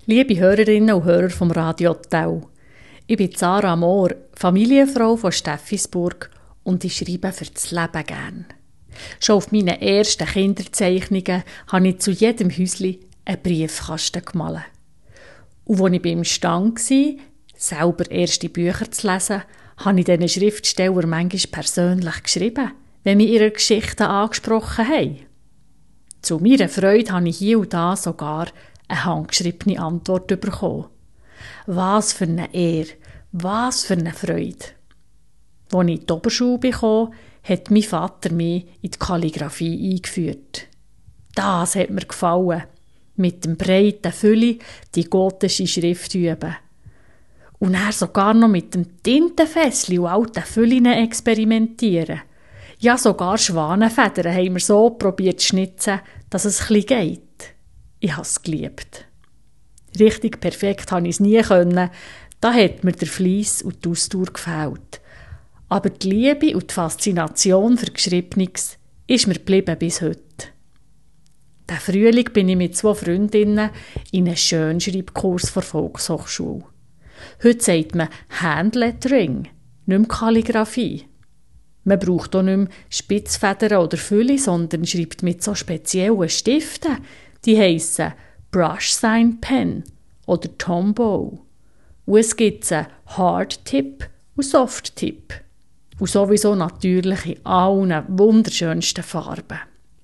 Liebe Hörerinnen und Hörer vom Radio Tau, ich bin Sarah Mohr, Familienfrau von Steffisburg und ich schreibe für das Leben gern. Schon auf meinen ersten Kinderzeichnungen habe ich zu jedem Häuschen einen Briefkasten gemalt. Und als ich beim Stand war, selber erste Bücher zu lesen, habe ich diesen Schriftsteller manchmal persönlich geschrieben, wenn mich ihre Geschichten angesprochen haben. Zu meiner Freude habe ich hier und da sogar eine handgeschriebene Antwort bekommen. Was für eine Ehre, was für eine Freude. Als ich in die Oberschule bekam, hat mein Vater mich in die Kalligraphie eingeführt. Das hat mir gefallen. Mit dem breiten Fülle die gotische Schrift üben. Und dann sogar noch mit dem Tintenfässli und alten Füllen experimentieren. Ja, sogar Schwanenfedern haben wir so probiert zu schnitzen, dass es ein bisschen geht. Ich habe es geliebt. Richtig perfekt konnte ich es nie können. Da hat mir der Fleiss und die Ausdauer gefehlt. Aber die Liebe und die Faszination für Geschriebenes ist mir geblieben bis heute. Diesen Frühling bin ich mit 2 Freundinnen in einen Schönschreibkurs der Volkshochschule. Heute sagt man Handlettering, nicht mehr Kalligraphie. Man braucht auch nicht mehr Spitzfedern oder Fülle, sondern schreibt mit so speziellen Stiften. Die heissen Brush Sign Pen oder Tombow. Und es gibt einen Hard Tip und Soft Tip. Und sowieso natürlich in allen wunderschönsten Farben.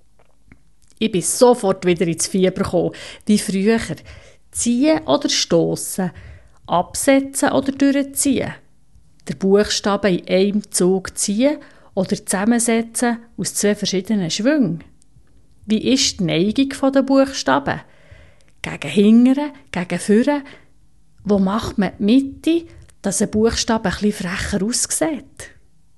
Ich bin sofort wieder ins Fieber gekommen, wie früher. Ziehen oder stossen, absetzen oder durchziehen. Der Buchstaben in einem Zug ziehen oder zusammensetzen aus 2 verschiedenen Schwüngen. Wie ist die Neigung der Buchstaben? Gegen hinten, gegen vorne? Wo macht man die Mitte, dass ein Buchstabe ein bisschen frecher aussieht?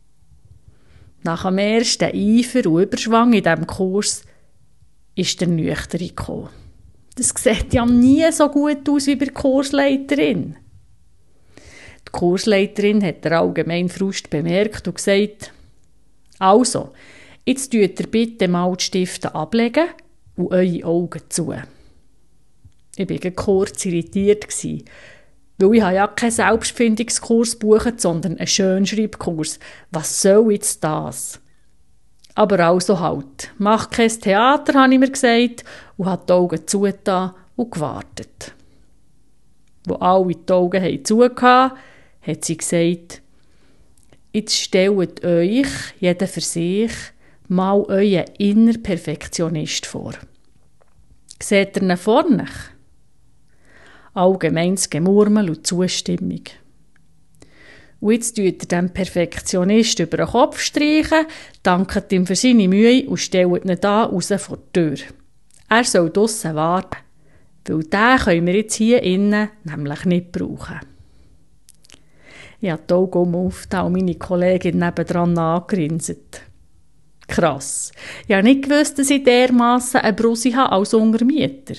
Nach dem ersten Eifer und Überschwang in diesem Kurs ist der Nüchterne gekommen. Das sieht ja nie so gut aus wie bei der Kursleiterin. Die Kursleiterin hat den allgemeinen Frust bemerkt und gesagt, also, jetzt tut ihr bitte mal die Stifte ablegen und eure Augen zu. Ich war kurz irritiert, weil ich ja keinen Selbstfindungskurs gebucht, sondern einen Schönschreibkurs. Was soll jetzt das? Aber also halt, mach kein Theater, habe ich mir gesagt, und habe die Augen zugetan und gewartet. Wo alle die Augen zugehauen, hat sie gesagt, jetzt stellt euch, jeder für sich, mal euren inneren Perfektionist vor. Seht ihr ihn vor euch? Allgemeines Gemurmel und Zustimmung. Und jetzt tut ihr dem Perfektionist über den Kopf streichen, dankt ihm für seine Mühe und stellt ihn da raus vor die Tür. Er soll draussen warten, weil den können wir jetzt hier innen nämlich nicht brauchen. Ich habe die Augen aufgetan und meine Kollegin nebendran angegrinset. Krass. Ich habe nicht gewusst, dass ich dermassen eine Bruse habe als Untermieter.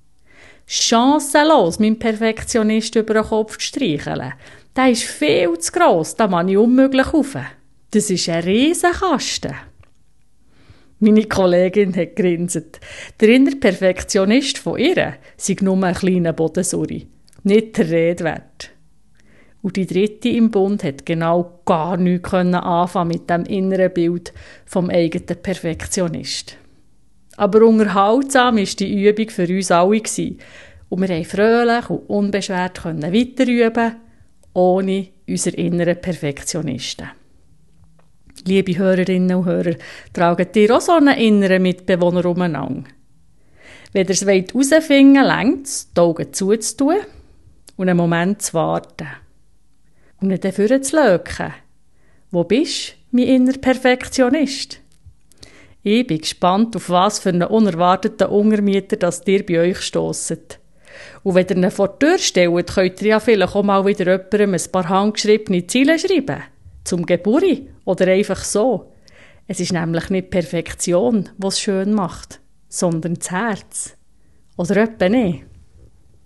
Chancenlos, meinen Perfektionist über den Kopf zu streicheln. Der ist viel zu gross, da kann ich unmöglich rauf. Das ist ein Riesenkasten. Meine Kollegin hat gegrinset. Der innere Perfektionist von ihr sei nur ein kleiner Bodensuri, nicht der Rede wert. Und die dritte im Bund hat genau gar nichts anfangen mit dem inneren Bild vom eigenen Perfektionist. Aber unterhaltsam war die Übung für uns alle. Und wir konnten fröhlich und unbeschwert weiter üben, ohne unsere inneren Perfektionisten. Liebe Hörerinnen und Hörer, tragt ihr auch so einen inneren Mitbewohner umeinander? Wenn ihr es herausfinden wollt, reicht es, die Augen zuzutun und einen Moment zu warten. Und nicht dafür zu löken. Wo bist du, mein innerer Perfektionist? Ich bin gespannt, auf was für einen unerwarteten Untermieter das ihr bei euch stösset. Und wenn ihr ihn vor die Tür stellt, könnt ihr ja vielleicht auch mal wieder jemandem ein paar handgeschriebene Zeilen schreiben. Zum Geburi oder einfach so. Es ist nämlich nicht Perfektion, was es schön macht, sondern das Herz. Oder etwa nicht?